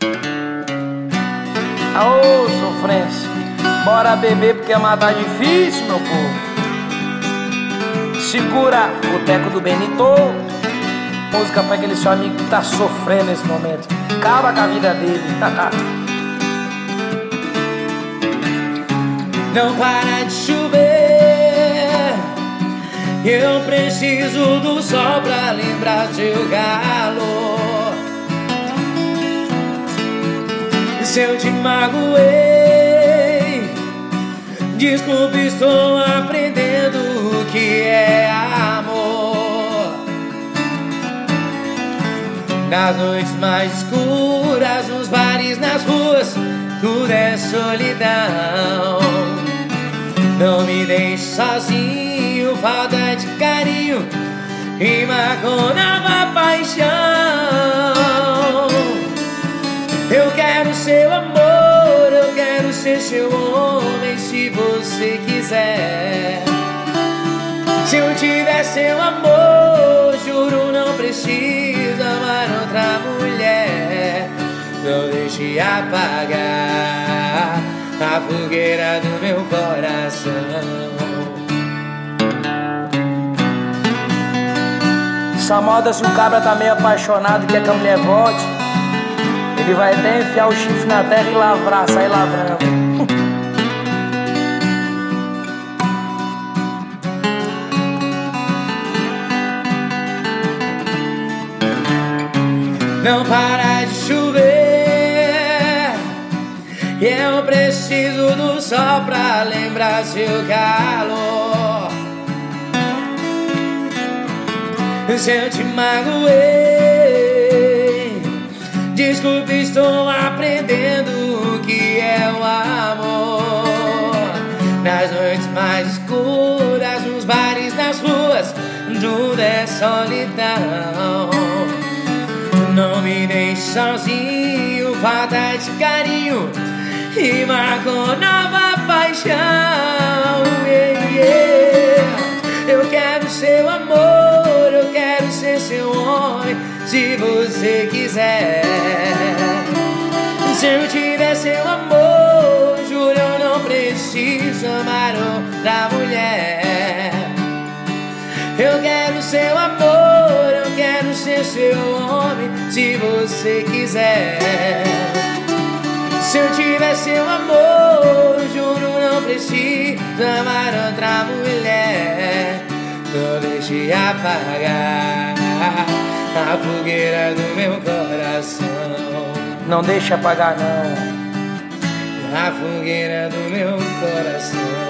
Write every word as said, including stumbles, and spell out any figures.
Aô, sofrência, bora beber porque amar tá difícil, meu povo. Segura o teco do Benito, música pra aquele seu amigo que tá sofrendo nesse momento. Acaba com a vida dele. Não para de chover, eu preciso do sol pra lembrar seu calor. Se eu te magoei, desculpe, estou aprendendo o que é amor. Nas noites mais escuras, nos bares, nas ruas, tudo é solidão. Não me deixe sozinho, falta de carinho rima com nova paixão. Eu quero seu amor, eu quero ser seu homem se você quiser. Se eu tiver seu amor, juro não preciso amar outra mulher. Não deixe apagar a fogueira do meu coração. Essa moda, se o cabra tá meio apaixonado e quer que a mulher volte, ele vai até enfiar o chifre na terra e lavrar, sair lavrando. Não para de chover, eu preciso do sol pra lembrar seu calor. Se eu te magoei, desculpe, estou aprendendo o que é o amor. Nas noites mais escuras, nos bares, nas ruas, tudo é solidão. Não me deixe sozinho, falta de carinho rima com nova paixão. Yeah, yeah. Eu quero seu amor, eu quero ser seu homem se você quiser. Se eu tiver seu amor, juro eu não preciso amar outra mulher. Eu quero seu amor, eu quero ser seu homem se você quiser. Se eu tiver seu amor, juro não preciso amar outra mulher. Não deixe apagar a fogueira do meu coração. Não deixe apagar não, a fogueira do meu coração.